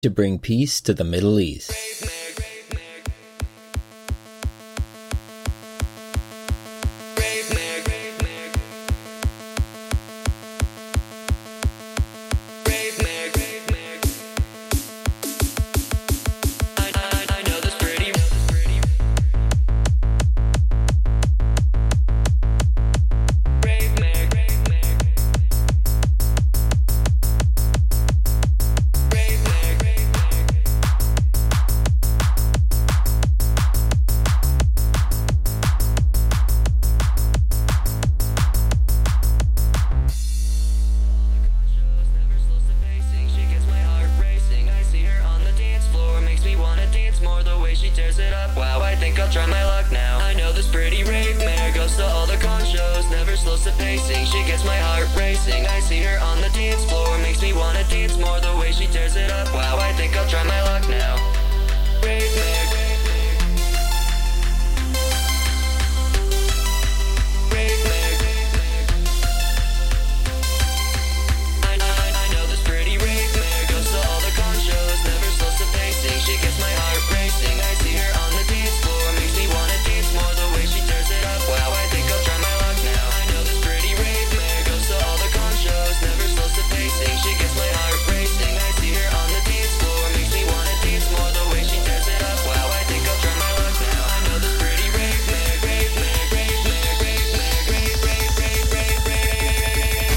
to bring peace to the Middle East. Try my luck now. I know this pretty rave mare goes to all the con shows, never slows to pacing. She gets my heart racing. I see her on the dance floor, makes me wanna dance more. The way she tears it up, wow, I think I'll try my luck now. Rave mare. Rave mare. I know this pretty rave mare goes to all the con shows, never slows to pacing. She gets my heart racing. I see her on the dance floor, wanna dance more. The way she tears it up, wow, I think I'll try my luck now. I know this pretty rave mare goes to all the con shows, never slows to pacing. She gets my heart racing. I see her on the dance floor, makes me wanna dance more. The way she tears it up, wow, I think I'll try my luck now. I know this pretty rave mare, rave mare, rave mare, rave mare, rave, rave, rave, rave, rave.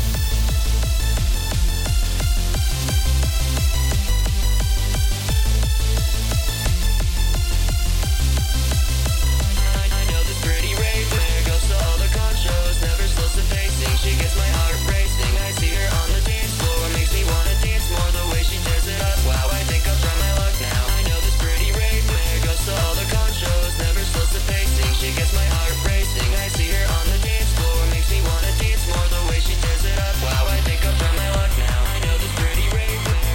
She gets my heart racing. I see her on the dance floor, makes me wanna dance more. The way she tears it up, wow, I think I'll try my luck now. I know this pretty rave mare goes to all the con shows, never slows to pacing. She gets my heart racing. I see her on the dance floor, makes me wanna dance more. The way she tears it up, wow, I think I'll try my luck now. I know this pretty rave mare.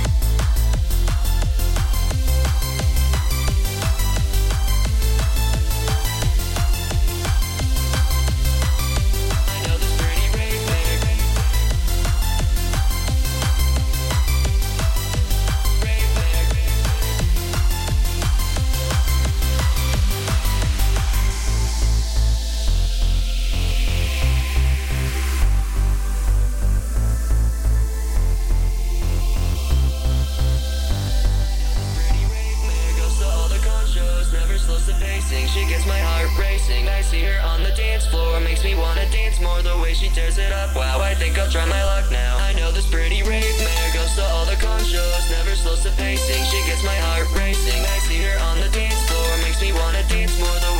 She gets my heart racing. I see her on the dance floor, makes me wanna dance more. The way she tears it up, wow, I think I'll try my luck now. I know this pretty rave mare goes to all the con shows, never slows to pacing. She gets my heart racing. I see her on the dance floor, makes me wanna dance more. The